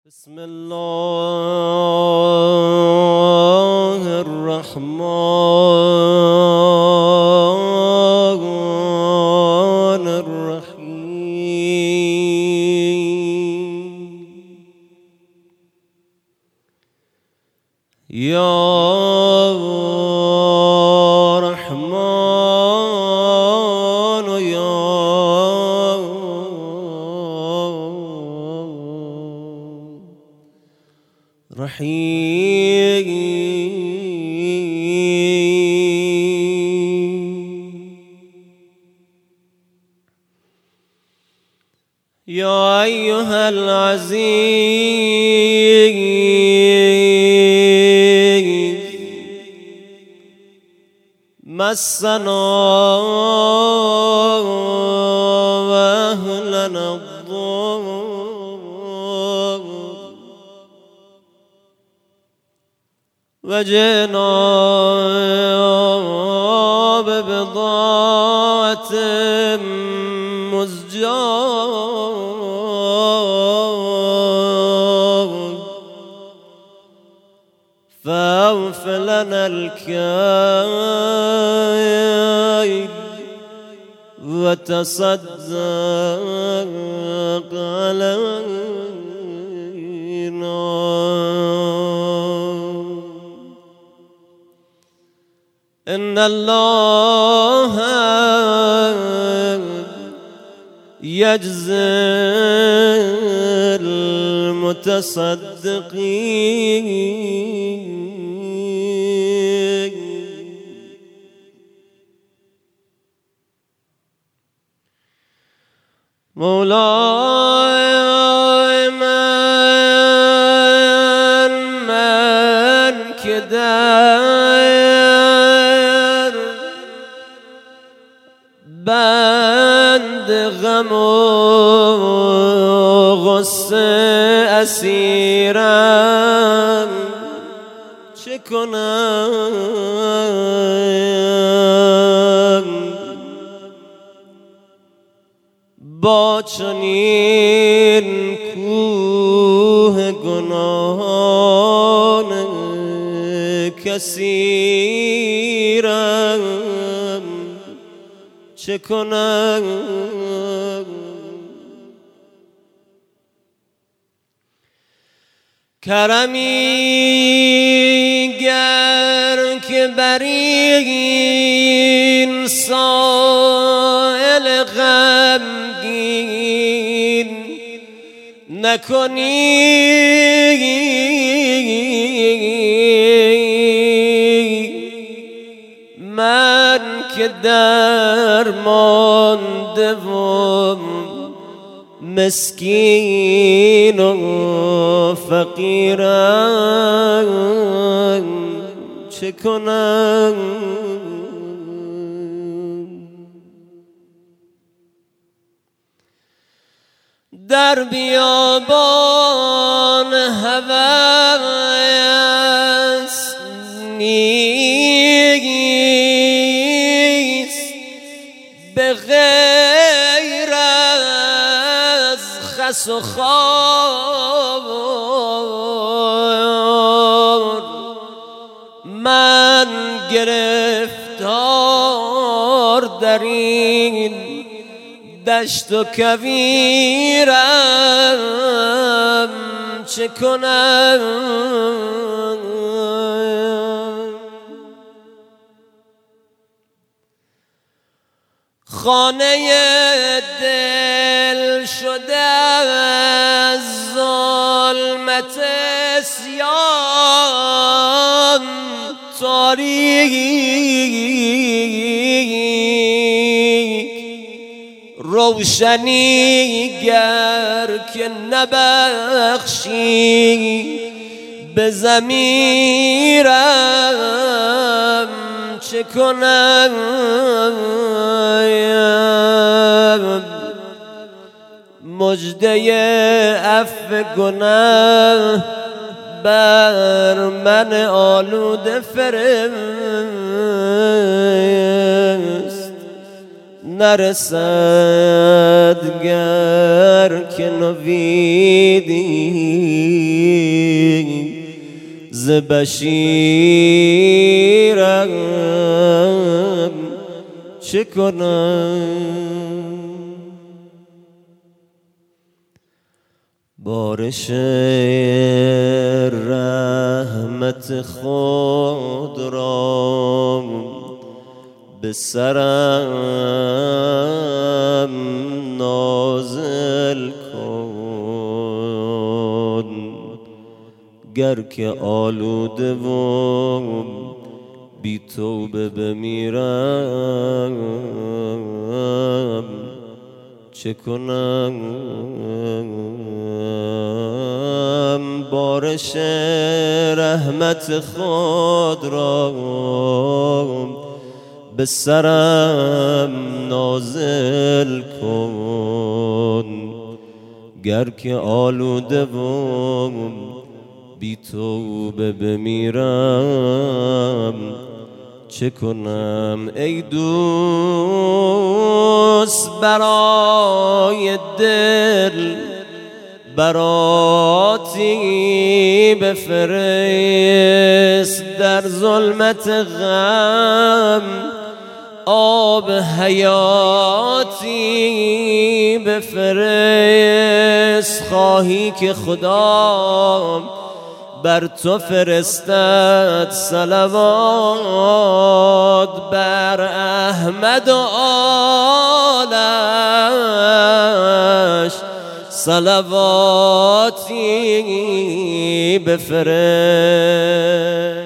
بسم الله الرحمن الرحيم يا رحمن يا رحيم يا أيها العزيز مسنا وأهلنا الضر وجئنا ببضاعة مزجاة فأوف لنا الكيل وتصدق علينا إن الله يجزي المتصدقين مولاي من كدر بند غم و غصه اسیرم چه کنم با چنین کوه گناهان کثیرم چه کنم کرمی گر که بر این سائل غمگین نکنی من که درمانده و مسکین و فقیرم چه کنم در بیابان هوس نیست به غیر از خس و خار من گرفتار در این دشت و کویرم چه کنم خانه دل شده از ظلمت اسیان تاریک روشنی گر که نبخشی به ضمیرم چه کنم مژده عفو گناه بر من آلوده فرست نرسد گر که نویدی ز بشیرم چه کنم؟ بارش رحمت خود را به سرم نازل کن، گر که آلوده و بی توبه بمیرم چه کنم؟ بارش رحمت خود را به سرم نازل کن، گر که آلوده و بی توبه بمیرم چه کنم؟ ای دوست برای دل براتی بفرست، در ظلمت غم آب حیاتی بفرست. خواهی که خدا بر تو فرستد صلوات، بر احمد و آلش صلواتی بفرست.